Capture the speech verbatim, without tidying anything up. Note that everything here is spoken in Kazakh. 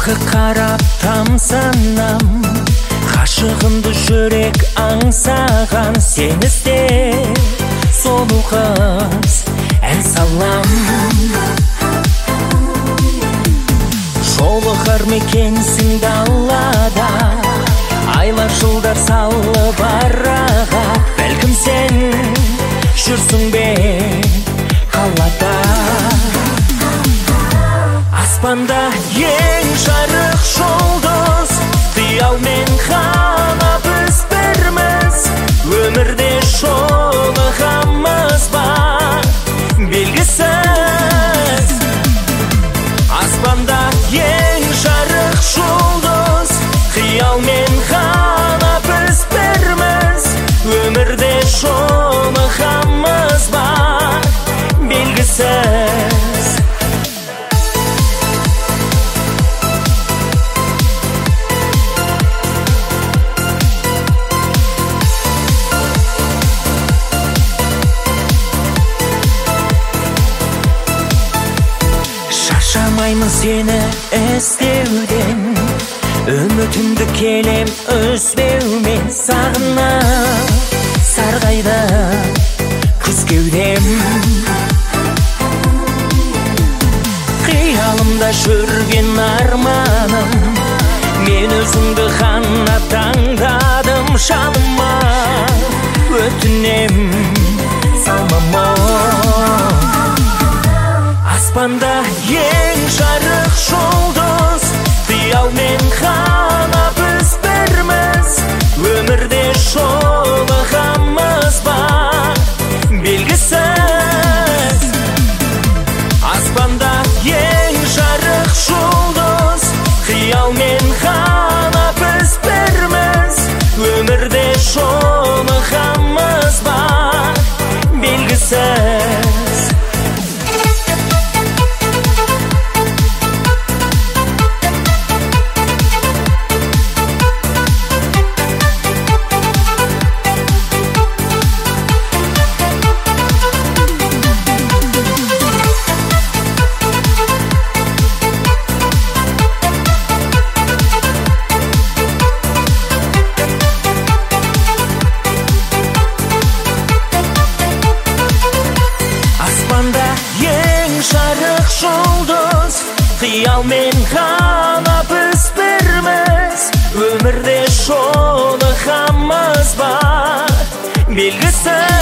Артқы қарап тамсанам, ғашығымды жүрек аңсаған, сен ізде сұлу қыз ән салам. Жолығар мекенсің далада, айлар жылдар салып араға. Бәлкім сен жүрсің бе қалада. Аспанда ең жарық жұлдыз, қиялмен ғана біз бірміз. Өмірде жолығамыз ба белгісіз. Аспанда ең жарық жұлдыз, қиялмен ғана біз бірміз. Өмірде жолығамыз ба белгісіз. Шаршамаймын сені іздеуден, үмітімді келем үзбеумен. Сағынып сарғайды күз кеудем, қиялымда жүрген арманым. Мен өзіңді ғана таңдадым, жаныма өтінем салмама. Аспанда ең жарық жұлдыз, қиялмен ғана біз бірміз. Өмірде жолығамыз ба белгісіз. Аспанда ең жарық жұлдыз, қиялмен ғана біз бірміз. Өмірде жолығамыз ба белгісіз. Аспанда ең жарық жұлдыз, қиялмен ғана біз бірміз. Өмірде жолығамыз ба белгісіз.